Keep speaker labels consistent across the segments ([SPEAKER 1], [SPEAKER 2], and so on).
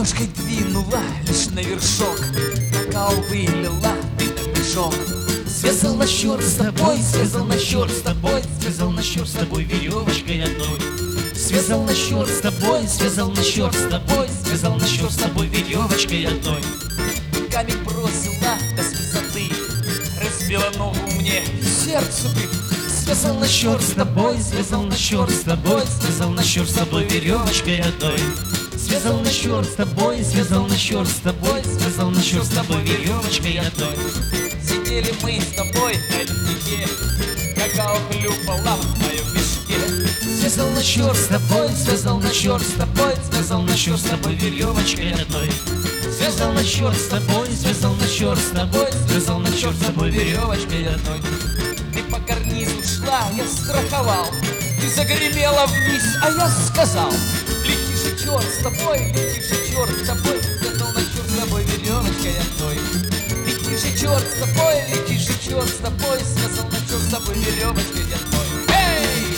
[SPEAKER 1] Ножкой двинула лишь на вершок, какао вылила ты на мешок. Связал на счет с тобой, связал на счет с тобой, связал на счет с тобой веревочкой одной. Связал на счет с тобой, связал на счет с тобой, связал на счет с тобой веревочкой одной. Камень бросила без высоты, разбила ногу мне сердцу ты. Связал на счет с тобой, связал на счет с тобой, связал на счет с тобой веревочкой одной. Связал на счет с тобой, связал на счет с тобой, связал на счет с тобой веревочкой одной. Сидели мы с тобой на леднике, какао хлюпала в моем мешке. Связал на счет с тобой, связал на счет с тобой, связал на счет с тобой веревочкой одной. Связал на счет с тобой, связал на счет с тобой, связал на счет с тобой веревочкой одной. Ты по карнизу шла, я страховал, ты загремела вниз, а я сказал: лети же черт с тобой, лети же черт с тобой, связал на счет с тобой веревочкой одной. Лети же черт с тобой, лети же черт с тобой, связал на счет с тобой веревочкой одной. Эй!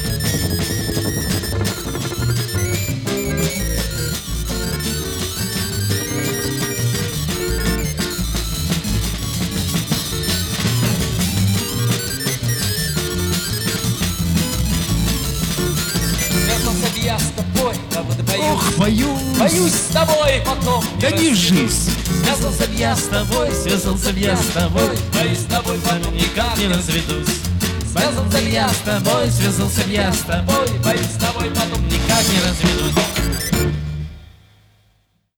[SPEAKER 1] Я с тобой, а вот боюсь.
[SPEAKER 2] Ох, боюсь.
[SPEAKER 1] Боюсь с тобой потом.
[SPEAKER 2] Да не жизнь.
[SPEAKER 1] Связался б я с тобой, связался б я с тобой, боюсь с тобой потом никак не разведусь. Связался б я с тобой, связался б я с тобой, боюсь с тобой потом никак не разведусь.